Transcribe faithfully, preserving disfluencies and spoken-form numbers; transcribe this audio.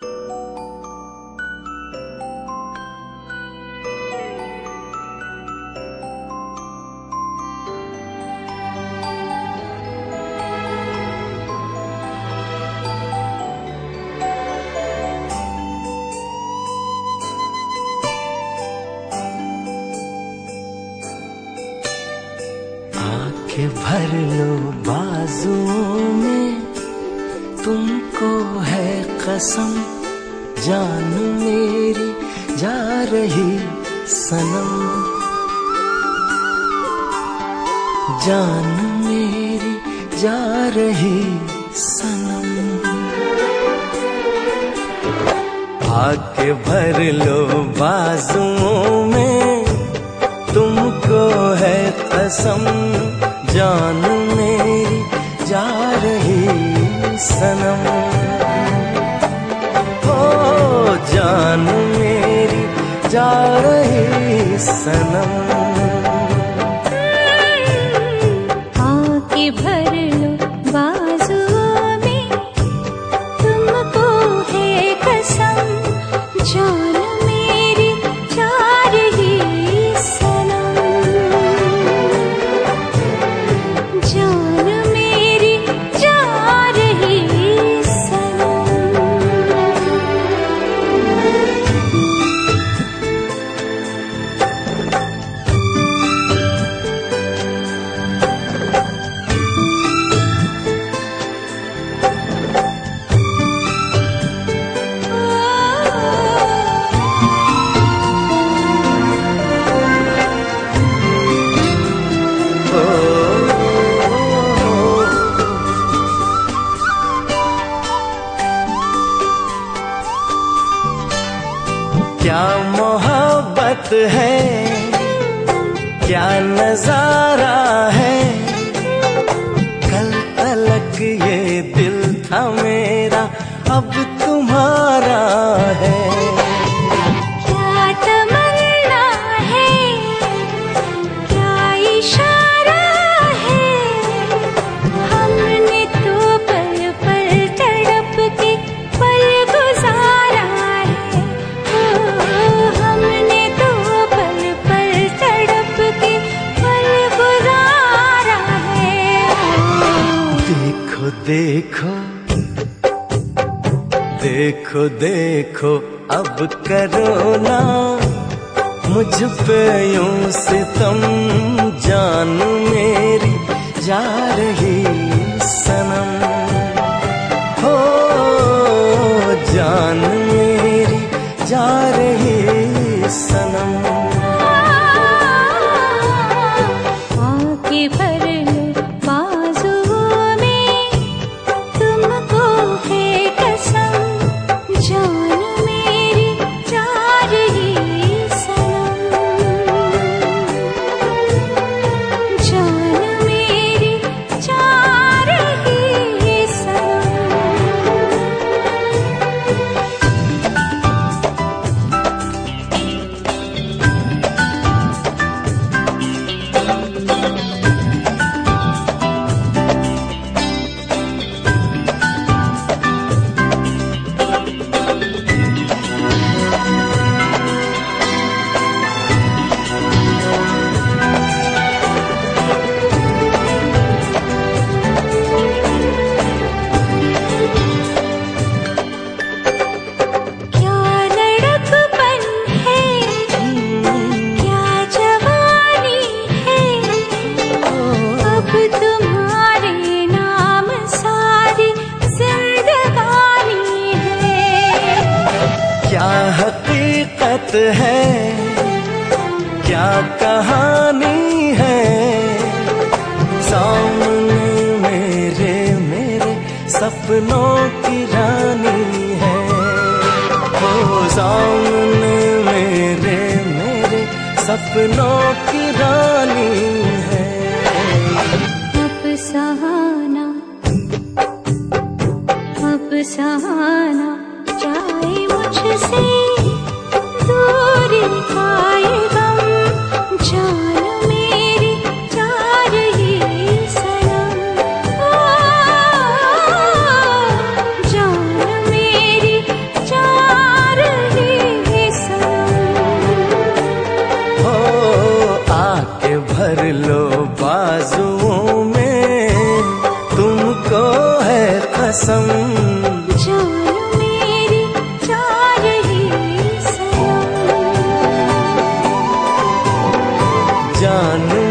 आंखें भर लो बाजुओं में, तुमको है कसम, जान मेरी जा रही सनम, जान मेरी जा रही सनम। आंखें भर लो बाजुओं में, तुमको है कसम, जान मेरी जा रही सनम, हो जान मेरी जा रही सनम। आंखें भर लो बाजुओं में, तुमको है कसम, जान मेरी जा रही सनम, जान मेरी जा रही सनम। क्या मोहब्बत है, क्या नजारा है, कल तलक ये दिल था मेरा, अब तुम्हारा है। क्या तमन्ना है, क्या इशारा है, हमने तो पल पल तड़प के पल गुजारा है, ओ हमने तो पल पल तड़प के पल गुजारा है। देखो देखो देखो देखो अब करो ना मुझ पे यूं सितम, जान मेरी जा रही सनम, हो जान मेरी जा रही सनम। आंखें भर लो बाजुओं में, तुमको है कसम, जान मेरी जा रही सनम, जान मेरी जा रही सनम। क्या लड़कपन है, क्या जवानी है, अब तुम्हारे नाम सारी जिंदगानी है। क्या हकीकत है, क्या कहानी है, सामने मेरे मेरे सपनों की रानी है, ओ सामने मेरे मेरे सपनों की रानी है। अब सहाना, अब सहाना जाए मुझसे, दूरी आए गम, जान मेरी जा रही सनम, ओ जान मेरी जा जान